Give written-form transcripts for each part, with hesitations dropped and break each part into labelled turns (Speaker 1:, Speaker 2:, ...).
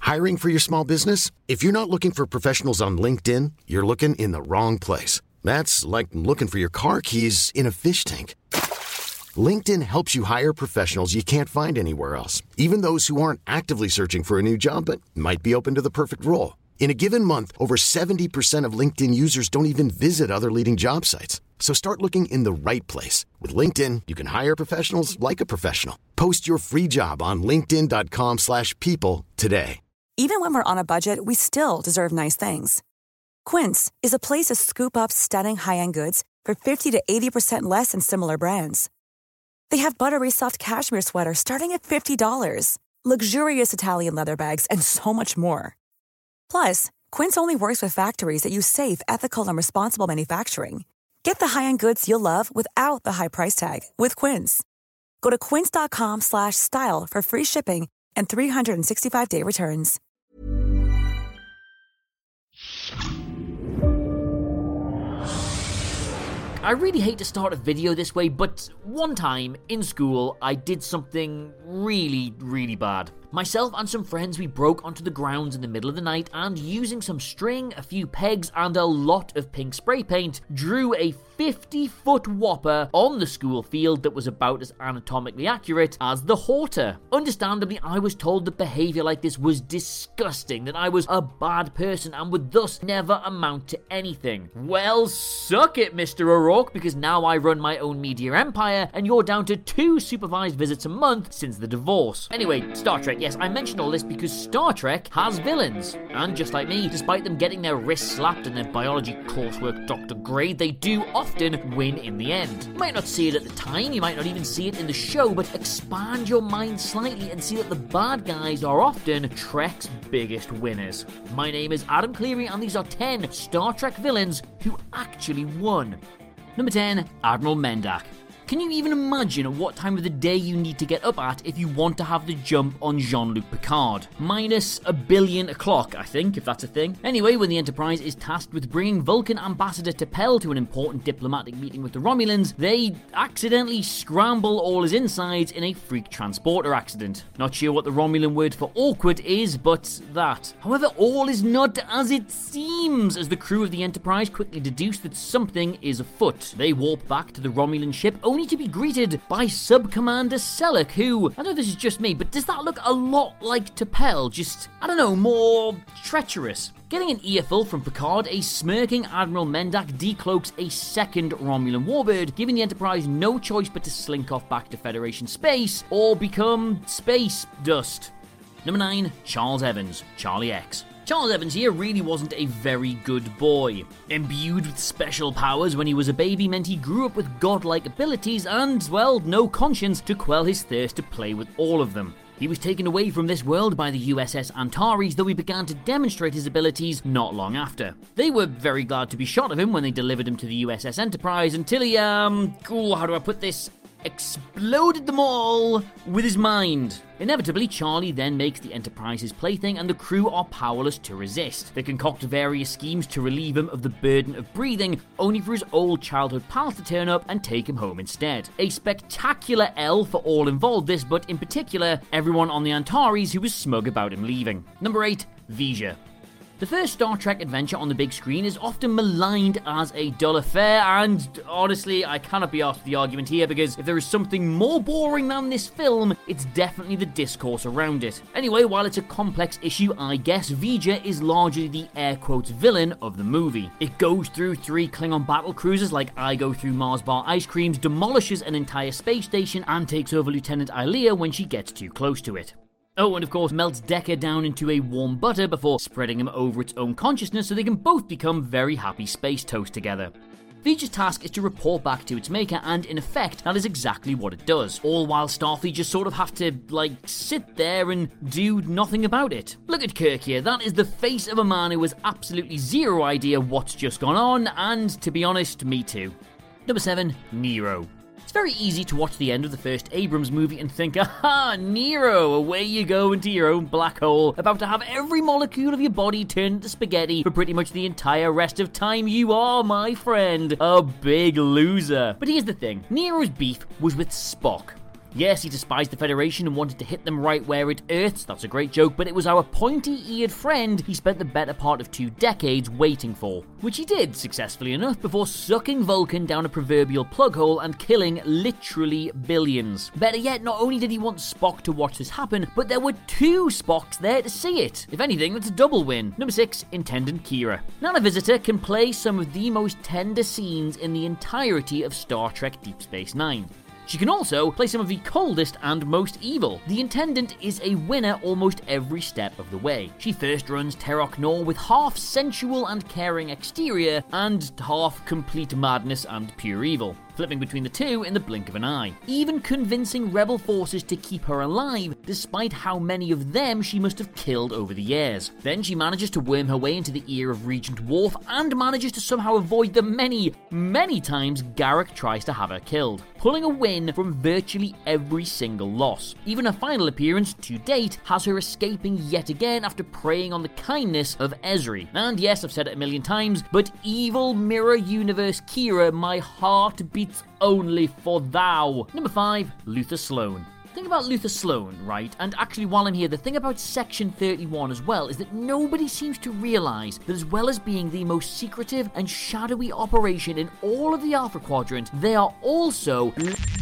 Speaker 1: Hiring for your small business? If you're not looking for professionals on LinkedIn, you're looking in the wrong place. That's like looking for your car keys in a fish tank. LinkedIn helps you hire professionals you can't find anywhere else, even those who aren't actively searching for a new job but might be open to the perfect role. In a given month, over 70% of LinkedIn users don't even visit other leading job sites. So start looking in the right place. With LinkedIn, you can hire professionals like a professional. Post your free job on linkedin.com/people today.
Speaker 2: Even when we're on a budget, we still deserve nice things. Quince is a place to scoop up stunning high-end goods for 50 to 80% less than similar brands. They have buttery soft cashmere sweaters starting at $50, luxurious Italian leather bags, and so much more. Plus, Quince only works with factories that use safe, ethical, and responsible manufacturing. Get the high-end goods you'll love without the high price tag with Quince. Go to quince.com/style for free shipping and 365-day returns.
Speaker 3: I really hate to start a video this way, but one time in school I did something really bad. Myself and some friends, we broke onto the grounds in the middle of the night and using some string, a few pegs and a lot of pink spray paint, drew a 50-foot whopper on the school field that was about as anatomically accurate as the Horter. Understandably, I was told that behaviour like this was disgusting, that I was a bad person and would thus never amount to anything. Well, suck it, Mr. O'Rourke, because now I run my own media empire and you're down to 2 supervised visits a month since the divorce. Anyway, Star Trek. Yes, I mention all this because Star Trek has villains. And just like me, despite them getting their wrists slapped in their biology coursework doctor grade, they do often win in the end. You might not see it at the time, you might not even see it in the show, but expand your mind slightly and see that the bad guys are often Trek's biggest winners. My name is Adam Cleary and these are 10 Star Trek villains who actually won. Number 10, Admiral Mendak. Can you even imagine what time of the day you need to get up at if you want to have the jump on Jean-Luc Picard? Minus a billion o'clock, I think, if that's a thing. Anyway, when the Enterprise is tasked with bringing Vulcan Ambassador T'Pel to an important diplomatic meeting with the Romulans, they accidentally scramble all his insides in a freak transporter accident. Not sure what the Romulan word for awkward is, but that. However, all is not as it seems, as the crew of the Enterprise quickly deduce that something is afoot. They warp back to the Romulan ship, only to be greeted by Sub-Commander Selleck, who, I know this is just me, but does that look a lot like T'Pel? Just, I don't know, more treacherous. Getting an earful from Picard, a smirking Admiral Mendak decloaks a second Romulan warbird, giving the Enterprise no choice but to slink off back to Federation space, or become space dust. Number 9, Charles Evans, Charlie X. Charles Evans here really wasn't a very good boy. Imbued with special powers when he was a baby meant he grew up with godlike abilities and, well, no conscience to quell his thirst to play with all of them. He was taken away from this world by the USS Antares, though he began to demonstrate his abilities not long after. They were very glad to be shot of him when they delivered him to the USS Enterprise until he, how do I put this? Exploded them all with his mind. Inevitably, Charlie then makes the Enterprise his plaything and the crew are powerless to resist. They concoct various schemes to relieve him of the burden of breathing, only for his old childhood pals to turn up and take him home instead. A spectacular L for all involved this, but in particular, everyone on the Antares who was smug about him leaving. Number 8, V'Ger. The first Star Trek adventure on the big screen is often maligned as a dull affair, and honestly, I cannot be asked for the argument here because if there is something more boring than this film, it's definitely the discourse around it. Anyway, while it's a complex issue, I guess V'Ger is largely the air quotes villain of the movie. It goes through 3 Klingon battle cruisers like I go through Mars bar ice creams, demolishes an entire space station, and takes over Lieutenant Ilia when she gets too close to it. Oh, and of course melts Decker down into a warm butter before spreading him over its own consciousness so they can both become very happy space toast together. V'Ger's task is to report back to its maker, and in effect, that is exactly what it does. All while Starfleet just sort of have to, sit there and do nothing about it. Look at Kirk here, that is the face of a man who has absolutely zero idea what's just gone on, and to be honest, me too. Number 7, Nero. It's very easy to watch the end of the first Abrams movie and think, aha, Nero, away you go into your own black hole, about to have every molecule of your body turn into spaghetti for pretty much the entire rest of time. You are, my friend, a big loser. But here's the thing, Nero's beef was with Spock. Yes, he despised the Federation and wanted to hit them right where it hurts, that's a great joke, but it was our pointy-eared friend he spent the better part of 2 decades waiting for. Which he did, successfully enough, before sucking Vulcan down a proverbial plug hole and killing literally billions. Better yet, not only did he want Spock to watch this happen, but there were 2 Spocks there to see it. If anything, that's a double win. Number 6, Intendant Kira. Nana Visitor can play some of the most tender scenes in the entirety of Star Trek Deep Space Nine. She can also play some of the coldest and most evil. The Intendant is a winner almost every step of the way. She first runs Terok Nor with half sensual and caring exterior and half complete madness and pure evil, flipping between the two in the blink of an eye, even convincing rebel forces to keep her alive despite how many of them she must have killed over the years. Then she manages to worm her way into the ear of Regent Worf and manages to somehow avoid the many times Garak tries to have her killed, pulling a win from virtually every single loss. Even her final appearance to date has her escaping yet again after preying on the kindness of Ezri. And yes, I've said it a million times, but evil Mirror Universe Kira, my heart beats only for thou. Number 5, Luther Sloan. The thing about Luther Sloan, right, and actually while I'm here, the thing about Section 31 as well, is that nobody seems to realise that as well as being the most secretive and shadowy operation in all of the Alpha Quadrant, they are also...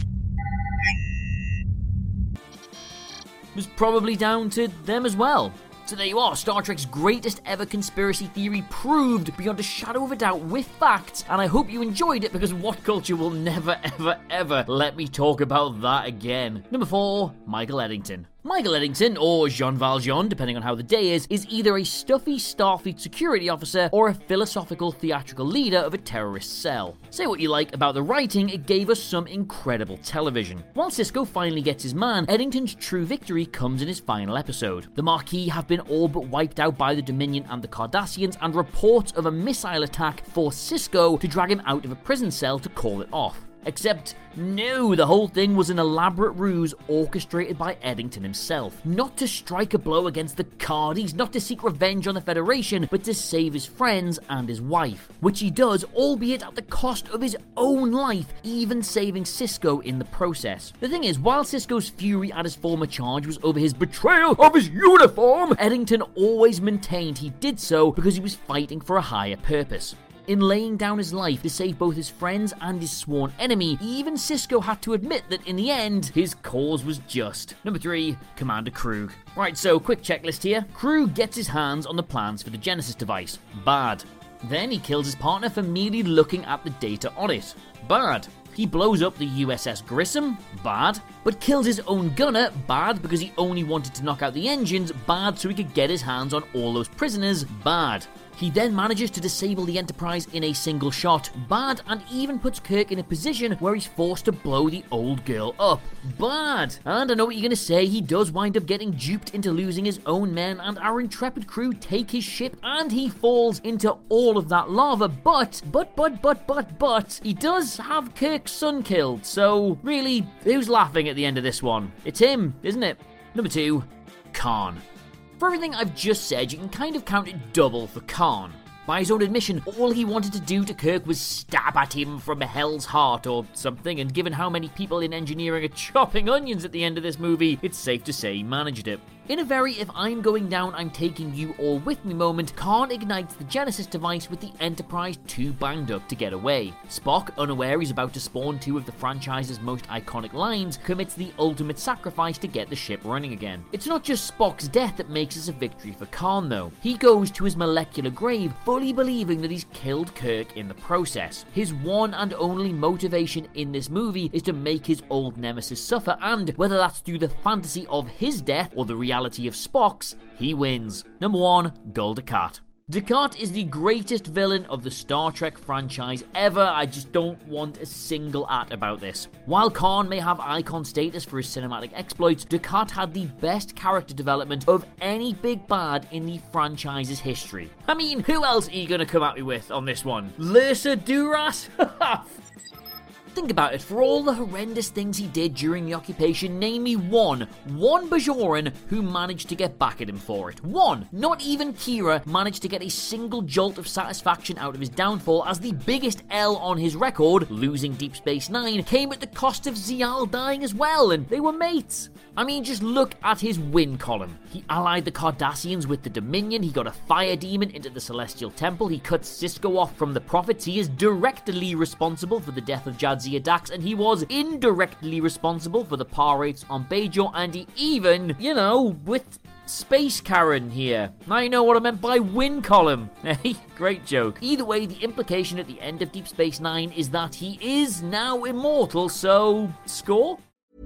Speaker 3: was probably down to them as well. So there you are, Star Trek's greatest ever conspiracy theory proved beyond a shadow of a doubt with facts, and I hope you enjoyed it because What Culture will never ever let me talk about that again. Number 4, Michael Eddington. Michael Eddington, or Jean Valjean, depending on how the day is either a stuffy Starfleet security officer or a philosophical theatrical leader of a terrorist cell. Say what you like about the writing, it gave us some incredible television. While Sisko finally gets his man, Eddington's true victory comes in his final episode. The Maquis have been all but wiped out by the Dominion and the Cardassians, and reports of a missile attack forced Sisko to drag him out of a prison cell to call it off. Except, no, the whole thing was an elaborate ruse orchestrated by Eddington himself. Not to strike a blow against the Cardis, not to seek revenge on the Federation, but to save his friends and his wife. Which he does, albeit at the cost of his own life, even saving Sisko in the process. The thing is, while Sisko's fury at his former charge was over his betrayal of his uniform, Eddington always maintained he did so because he was fighting for a higher purpose. In laying down his life to save both his friends and his sworn enemy, even Sisko had to admit that in the end, his cause was just. Number 3, Commander Kruge. Right, so quick checklist here. Kruge gets his hands on the plans for the Genesis device. Bad. Then he kills his partner for merely looking at the data on it. Bad. He blows up the USS Grissom. Bad. But kills his own gunner. Bad, because he only wanted to knock out the engines. Bad, so he could get his hands on all those prisoners. Bad. He then manages to disable the Enterprise in a single shot. Bad, and even puts Kirk in a position where he's forced to blow the old girl up. Bad. And I know what you're going to say, he does wind up getting duped into losing his own men, and our intrepid crew take his ship, and he falls into all of that lava, but, he does have Kirk's son killed, so really, who's laughing at the end of this one? It's him, isn't it? Number 2, Khan. For everything I've just said, you can kind of count it double for Khan. By his own admission, all he wanted to do to Kirk was stab at him from hell's heart or something, and given how many people in engineering are chopping onions at the end of this movie, it's safe to say he managed it. In a very if I'm going down, I'm taking you all with me moment, Khan ignites the Genesis device with the Enterprise too banged up to get away. Spock, unaware he's about to spawn 2 of the franchise's most iconic lines, commits the ultimate sacrifice to get the ship running again. It's not just Spock's death that makes this a victory for Khan though. He goes to his molecular grave fully believing that he's killed Kirk in the process. His one and only motivation in this movie is to make his old nemesis suffer, and whether that's through the fantasy of his death or the reality of Spock's, he wins. Number 1, Gul Dukat. Dukat is the greatest villain of the Star Trek franchise ever. I just don't want a single at about this. While Khan may have icon status for his cinematic exploits, Dukat had the best character development of any big bad in the franchise's history. I mean, who else are you going to come at me with on this one? Lursa Duras? think about it, for all the horrendous things he did during the occupation, name me one Bajoran who managed to get back at him for it. One. Not even Kira managed to get a single jolt of satisfaction out of his downfall, as the biggest L on his record, losing Deep Space Nine, came at the cost of Zial dying as well, and they were mates. I mean, just look at his win column. He allied the Cardassians with the Dominion, he got a fire demon into the Celestial Temple, he cut Sisko off from the Prophets, he is directly responsible for the death of Jadzia Dax, and he was indirectly responsible for the power rates on Bajor, and he even, with Space Karen here. I know what I meant by win column. Hey, great joke. Either way, the implication at the end of Deep Space Nine is that he is now immortal, so score?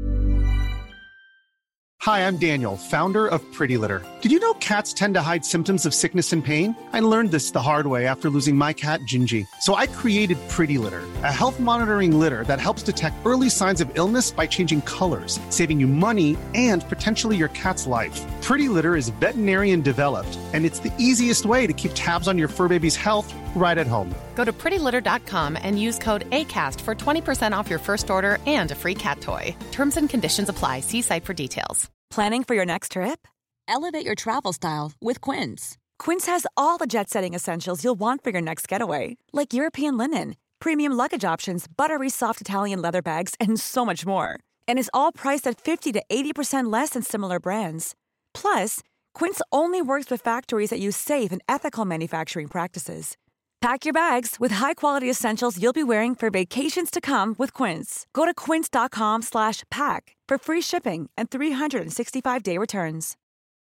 Speaker 4: Hi, I'm Daniel, founder of Pretty Litter. Did you know cats tend to hide symptoms of sickness and pain? I learned this the hard way after losing my cat, Gingy. So I created Pretty Litter, a health monitoring litter that helps detect early signs of illness by changing colors, saving you money and potentially your cat's life. Pretty Litter is veterinarian developed, and it's the easiest way to keep tabs on your fur baby's health right at home.
Speaker 5: Go to prettylitter.com and use code ACAST for 20% off your first order and a free cat toy. Terms and conditions apply. See site for details.
Speaker 2: Planning for your next trip?
Speaker 6: Elevate your travel style with Quince.
Speaker 2: Quince has all the jet-setting essentials you'll want for your next getaway, like European linen, premium luggage options, buttery soft Italian leather bags, and so much more. And is all priced at 50 to 80% less than similar brands. Plus, Quince only works with factories that use safe and ethical manufacturing practices. Pack your bags with high-quality essentials you'll be wearing for vacations to come with Quince. Go to quince.com/pack for free shipping and 365-day returns.